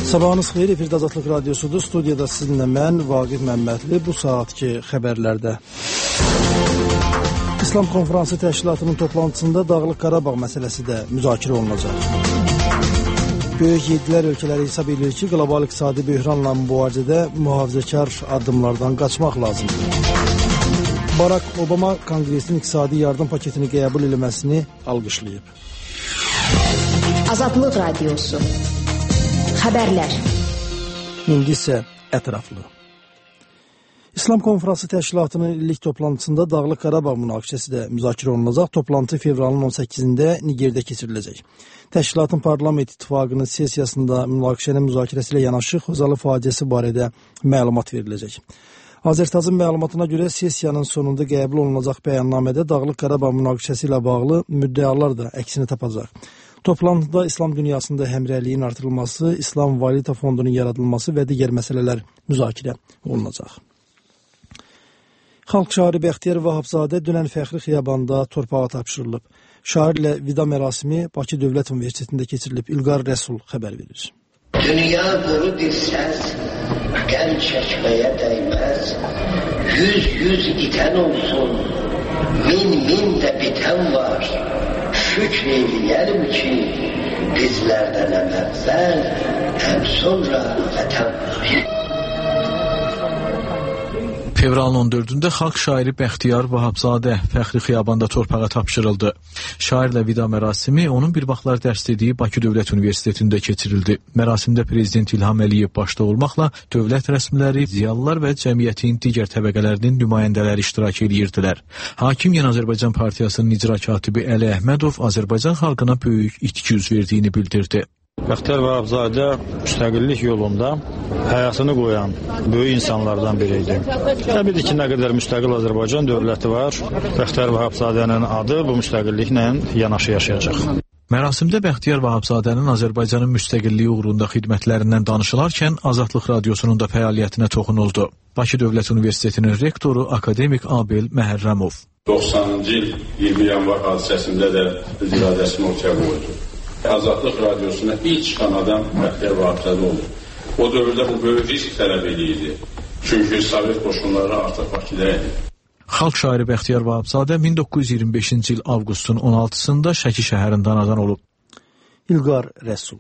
Sabahınız xeyir, efirdə Azadlıq Radyosudur. Studiyada sizinlə mən, Vaqif Məmmədli, bu saatki xəbərlərdə. İslam Konferansı Təşkilatının toplantısında Dağlıq Qarabağ məsələsi də müzakirə olunacaq. Böyük yedilər ölkələri hesab edir ki, qlobal iqtisadi böhranla mübarizədə mühafizəkar addımlardan qaçmaq lazımdır. Barack Obama Konqresin iqtisadi yardım paketini qəbul eləməsini alqışlayıb. Azadlıq Radyosu. Xəbərlər. İndi isə ətraflı. İslam Konferansı Təşkilatının illik toplantısında Dağlıq Qarabağ münaqişəsi də müzakirə olunacaq. Toplantı fevralın 18-də Nigerdə keçiriləcək. Təşkilatın Parlament İttifaqının sessiyasında münaqişənin müzakirəsi ilə yanaşı Xozalı faciəsi barədə məlumat veriləcək. Azərtazın məlumatına görə sessiyanın sonunda qəbul olunacaq bəyannamədə Dağlıq Qarabağ münaqişəsi ilə bağlı müddəalar da əksini tapacaq. Toplantıda İslam dünyasında həmrəyliyin artırılması, İslam Valyuta Fondunun yaradılması və digər məsələlər müzakirə olunacaq. Xalq şairi Bəxtiyar Vahabzadə dünən Fəxri Xiyabanda torpağa tapşırılıb. Şairlə vida mərasimi Bakı Dövlət Universitetində keçirilib. İlqar Rəsul xəbər verir. Dünya quru bir səs, qəm çəkməyə dəyməz. Yüz itən olsun, min də bitən var. Şükr eyləyəlim ki, bizlərdən əvvəl, həm sonra vətən var. Fevralın 14-də xalq şairi Bəxtiyar Vahabzadə Fəxri Xiyabanda torpağa tapşırıldı. Şairlə vida mərasimi onun bir vaxtlar dərs dediyi Bakı Dövlət Universitetində keçirildi. Mərasimdə Prezident İlham Əliyev başda olmaqla dövlət rəsmiləri, ziyalılar və cəmiyyətin digər təbəqələrinin nümayəndələri iştirak edirdilər. Hakim Yeni Azərbaycan Partiyasının icra katibi Əli Əhmədov Azərbaycan xalqına böyük itki üz verdiyini bildirdi. Bəxtiyar Vahabzadə müstəqillik yolunda həyatını qoyan böyük insanlardan biri idi. Təbii ki, nə qədər müstəqil Azərbaycan dövləti var, Bəxtiyar Vahabzadənin adı bu müstəqilliklə yanaşı yaşayacaq. Mərasimdə Bəxtiyar Vahabzadənin Azərbaycanın müstəqilliyi uğrunda xidmətlərindən danışılarkən Azadlıq Radyosunun da fəaliyyətinə toxunuldu. Bakı Dövlət Universitetinin rektoru akademik Abel Məhərrəmov. 90-cı il 20 yanvar hadisəsində də öz iradəsini ortaya qoydu. Azadlıq Radyosuna ilk çıxan adam Bəxtiyar Vahabzadə oldu. O dövrdə bu böyük risk tələb edirdi. Çünki Sovet qoşunları artıq Bakıda idi. Xalq şairi Bəxtiyar Vahabzadə 1925-ci il avqustun 16-sında Şəki şəhərində anadan olub. İlqar Rəsul.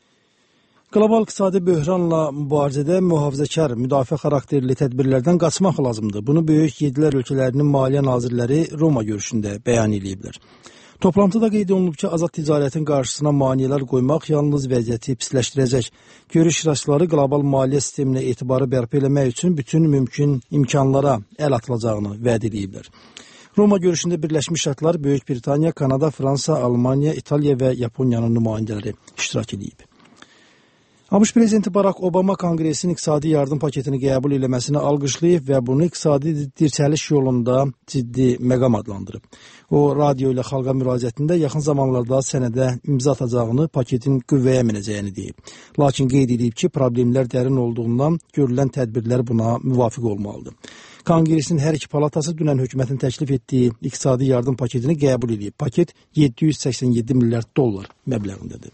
Qlobal iqtisadi böhranla mübarizədə mühafizəkar, müdafiə xarakterli tədbirlərdən qaçmaq lazımdır. Bunu böyük yedilər ölkələrinin maliyyə nazirləri Roma görüşündə bəyan ediblər. Toplantıda qeyd olunub ki, azad ticarətin qarşısına maneələr qoymaq yalnız vəziyyəti pisləşdirəcək. Görüş iştirakçıları qlobal maliyyə sisteminə etibarı bərpa eləmək üçün bütün mümkün imkanlara əl atılacağını vəd ediblər. Roma görüşündə Birləşmiş Ştatlar, Böyük Britaniya, Kanada, Fransa, Almaniya, İtaliya və Yaponiyanın nümayəndələri iştirak edib. ABŞ Prezidenti Barack Obama Konqresin iqtisadi yardım paketini qəbul eləməsini alqışlayıb və bunu iqtisadi dirçəliş yolunda ciddi məqam adlandırıb. O, radio ilə xalqa müraciətində yaxın zamanlarda sənədə imza atacağını, paketin qüvvəyə minəcəyini deyib. Lakin qeyd edib ki, problemlər dərin olduğundan görülən tədbirlər buna müvafiq olmalıdır. Konqresin hər iki palatası dünən hökumətin təklif etdiyi iqtisadi yardım paketini qəbul edib. Paket 787 milyard dollar məbləğindədir.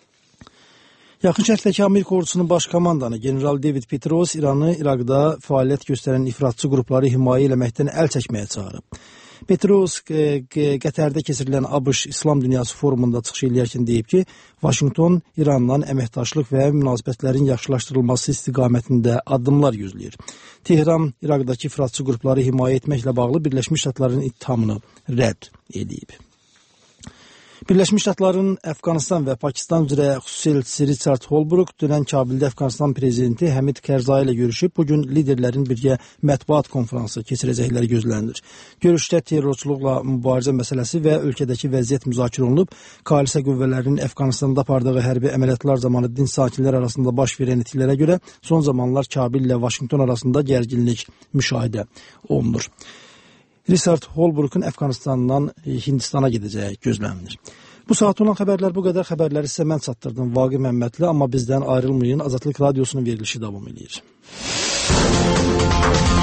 Yaxın Şərqdəki Amerika ordusunun baş komandanı General David Petraeus İranı İraqda fəaliyyət göstərən ifratçı qrupları himayə eləməkdən əl çəkməyə çağırıb. Petraeus Qətərdə keçirilən ABŞ İslam Dünyası forumunda çıxış eləyərkən deyib ki, Vaşinqton İranla əməkdaşlıq və münasibətlərin yaxşılaşdırılması istiqamətində addımlar gözləyir. Tehran İraqdakı ifratçı qrupları himayə etməklə bağlı Birləşmiş Ştatların ittihamını rədd edib. Birləşmiş Ştatların Əfqanistan və Pakistan üzrə xüsusi elçisi Richard Holbrooke dünən Kabildə Əfqanistan prezidenti Həmid Kərzai ilə görüşüb, bugün liderlərin birgə mətbuat konfransı keçirəcəkləri gözlənilir. Görüşdə terrorçuluqla mübarizə məsələsi və ölkədəki vəziyyət müzakirə olunub, koalisiya qüvvələrinin Əfqanistanda apardığı hərbi əməliyyatlar zamanı din sakinlər arasında baş verən itkilər görə son zamanlar Kabil ilə Vaşinqton arasında gərginlik müşahidə olunur. Richard Holbrooke'un Əfqanistandan Hindistana gedəcəyi gözlənilir. Bu saat olan xəbərlər bu qədər. Xəbərləri sizə mən çatdırdım, Vaqif Məmmədli, amma bizdən ayrılmayın. Azadlıq Radyosunun verilişi davam edir.